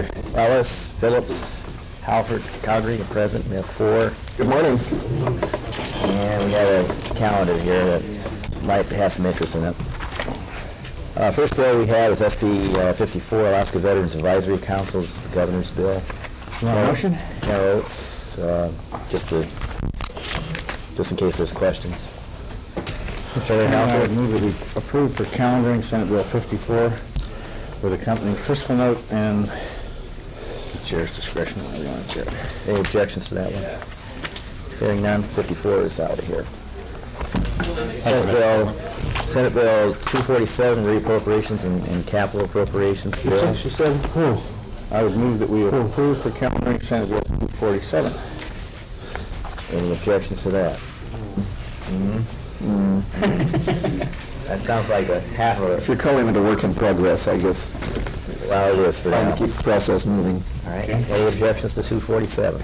Ellis, Phillips, Halford, Calgary are present. We have 4. Good morning. And we have a calendar here that might have some interest in it. First bill we have is SB 54, Alaska Veterans Advisory Council's Governor's Bill. You want a motion? No, it's just in case there's questions. I would move that we approve for calendaring Senate Bill 54 with accompanying fiscal note and the chair's discretion. Any objections to that one? Hearing none, 54 is out of here. Senate Bill 247, reappropriations and capital appropriations bill. I would move that we approve for calendaring Senate Bill 247. Any objections to that? That sounds like a half of it. If you're calling it a work in progress, I guess. Well, it is for Trying now. to keep the process moving. All right. Any objections to 247?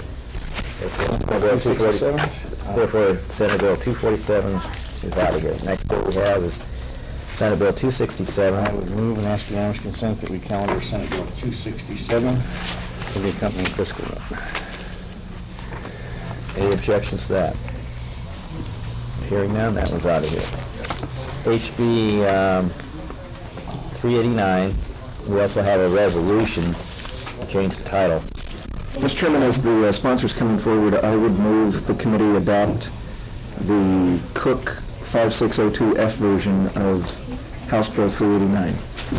Therefore, Senate Bill 247 is out of here. Next bill we have is Senate Bill 267. I would move and ask unanimous consent that we calendar Senate Bill 267 for the accompanying fiscal note. Any objections to that? Hearing none, that was out of here. HB 389, we also have a resolution to change the title. Mr. Chairman, as the sponsors coming forward, I would move the committee adopt the Cook 5602F version of House Bill 389.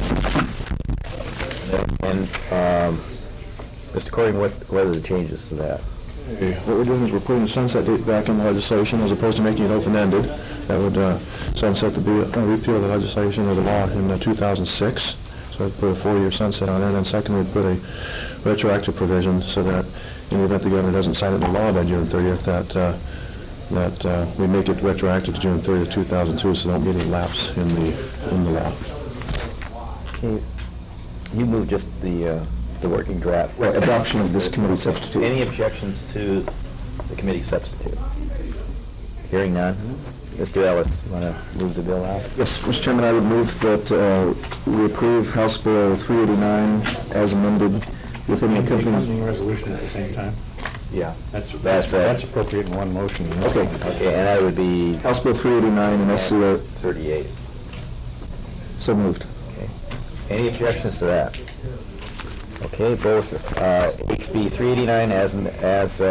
And Mr. Corrigan, what are the changes to that? What we're doing is we're putting the sunset date back in the legislation as opposed to making it open-ended. That would sunset the repeal of the legislation or the law in 2006. So I'd put a 4-year sunset on it. And then second, we'd put a retroactive provision so that in the event the governor doesn't sign it into law by June 30th, that we make it retroactive to June 30th, 2002, so there don't be any lapse in the law. Okay. You moved just the working draft. Right, adoption of this committee substitute. Any objections to the committee substitute? Hearing none. Mr. Ellis, want to move the bill out? Yes, Mr. Chairman, I would move that we approve House Bill 389 as amended within the accompanying resolution at the same time. Yeah. That's That's appropriate in one motion. Okay. Okay, and that would be House Bill 389 and SCR 38. so moved. Okay. Any objections to that? Okay, both HB 389 as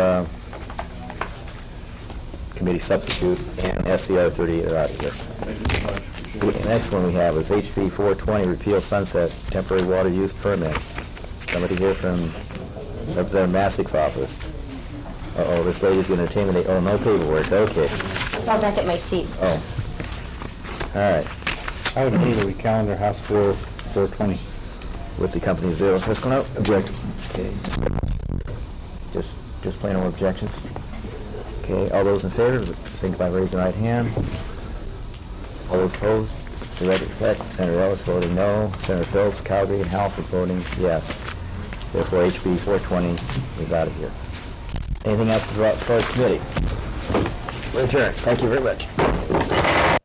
committee substitute and SCR 38 are out of here. The next one we have is HB 420, repeal sunset temporary water use permits. Somebody here from Representative Masick's office. Uh-oh, this lady's going to intimidate. Oh, no paperwork. Okay. Fall back at my seat. Oh. All right. I would move that we calendar House Bill 420. With the company zero fiscal note? Object. Okay. Just plain old objections. Okay, all those in favor, signify by raising the right hand. All those opposed? To that effect, Senator Ellis voting no, Senator Phillips, Calgary, and Halford voting yes. Therefore, HB 420 is out of here. Anything else for the committee? We're adjourned. Thank you very much.